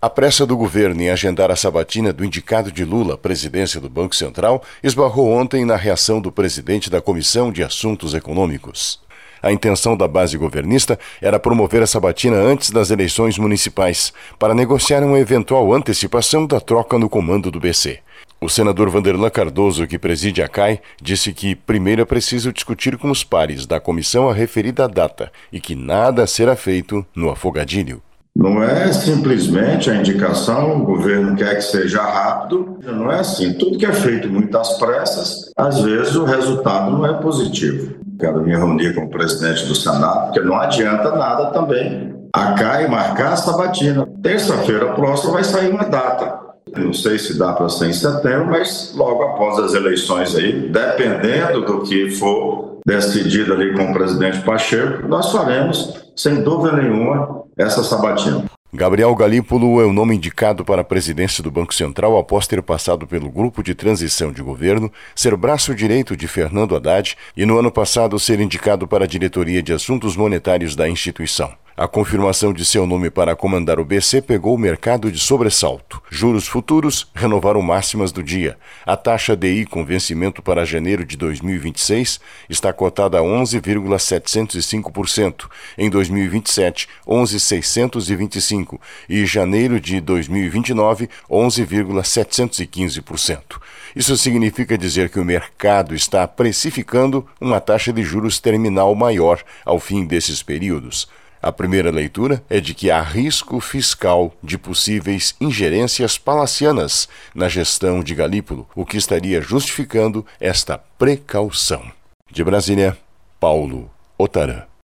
A pressa do governo em agendar a sabatina do indicado de Lula à presidência do Banco Central esbarrou ontem na reação do presidente da Comissão de Assuntos Econômicos. A intenção da base governista era promover a sabatina antes das eleições municipais, para negociar uma eventual antecipação da troca no comando do BC. O senador Vanderlan Cardoso, que preside a CAI, disse que primeiro é preciso discutir com os pares da comissão a referida data e que nada será feito no afogadilho. Não é simplesmente a indicação, o governo quer que seja rápido, não é assim. Tudo que é feito muitas pressas, às vezes o resultado não é positivo. Quero me reunir com o presidente do Senado, porque não adianta nada também a CAI marcar a sabatina. Terça-feira próxima vai sair uma data. Não sei se dá para ser em setembro, mas logo após as eleições aí, dependendo do que for decidido ali com o presidente Pacheco, nós faremos, sem dúvida nenhuma, essa sabatina. Gabriel Galípolo é o nome indicado para a presidência do Banco Central após ter passado pelo grupo de transição de governo, ser braço direito de Fernando Haddad e no ano passado ser indicado para a diretoria de assuntos monetários da instituição. A confirmação de seu nome para comandar o BC pegou o mercado de sobressalto. Juros futuros renovaram máximas do dia. A taxa DI com vencimento para janeiro de 2026 está cotada a 11,705%. Em 2027, 11,625%. E janeiro de 2029, 11,715%. Isso significa dizer que o mercado está precificando uma taxa de juros terminal maior ao fim desses períodos. A primeira leitura é de que há risco fiscal de possíveis ingerências palacianas na gestão de Galípolo, o que estaria justificando esta precaução. De Brasília, Paulo Otarã.